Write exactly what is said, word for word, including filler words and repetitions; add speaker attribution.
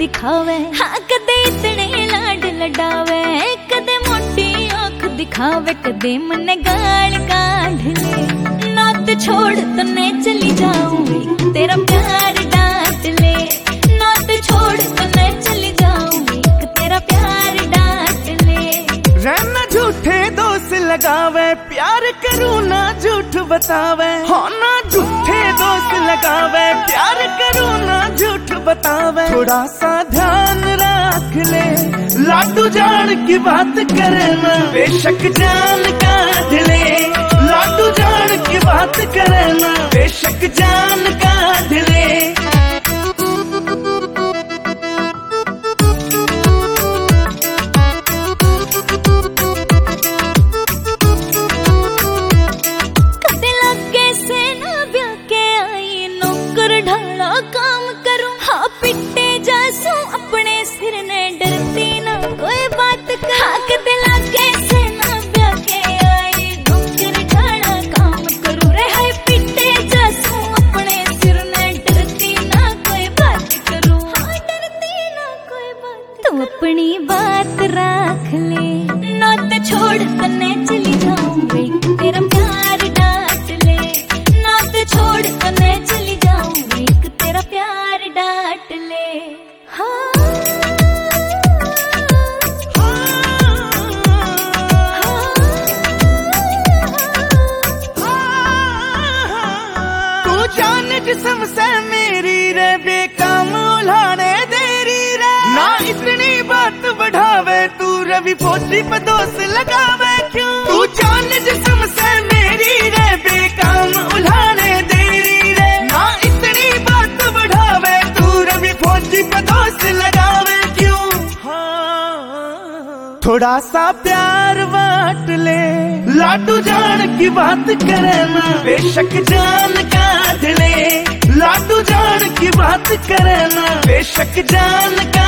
Speaker 1: दिखावे, हाँ कदे इतने लाड लडावे, कदे मोटी आँख दिखावे, कदे मने गाल काढ़ ले। नात छोड़ तो ने चली जाऊंगी, तेरा प्यार डांट ले। नात छोड़ तो ने चली जाऊंगी, तेरा प्यार डांट ले।
Speaker 2: रहना झूठे दोस्त लगावे, प्यार करूँ ना झूठ बतावे। हाँ ना झूठे दोस्त लगावे, प्यार करूँ ना झूठ बतावे। थोड़ा सा ध्यान रख ले, लाडू जान की बात करे ना, बेशक जान काट ले। लाडू जान की बात करे ना, बेशक जान काट ले।
Speaker 1: काम करूं, हाँ पिट्टे जासू अपने सिर ने, डरती ना कोई बात कर। हाँ कदे लागे से ना ब्याह के आई, नौकर ढाला काम करूं रे। हाय पिट्टे जासू अपने सिर ने, डरती ना कोई बात करूं। हाँ डरती ना कोई बात। तू अपनी बात रख ले, नात छोड़ तने चली जाऊंगी, तेरा प्यार डांट ले। नात छोड़ तने चली जाऊंगी, तेरा प्यार डांट ले। हाँ
Speaker 2: तू जान जिस्म से मेरी रे, बेकाम उल्हाने देरी रे। ना इतनी बात बढ़ावे, तू रवि फौजी पे दोस्त लगावे क्यों। तू जान जिस्म से मेरी रे, बेकाम उल्हाने देरी रे। ना इतनी बात बढ़ावे, तू रवि फौजी पे दोस्त लगावे क्यों। हाँ थोड़ा सा प्यार बांट ले, लाडू जान की बात करे ना, बेशक जान काट ले। लाडू जान की बात करे ना, बेशक जान काट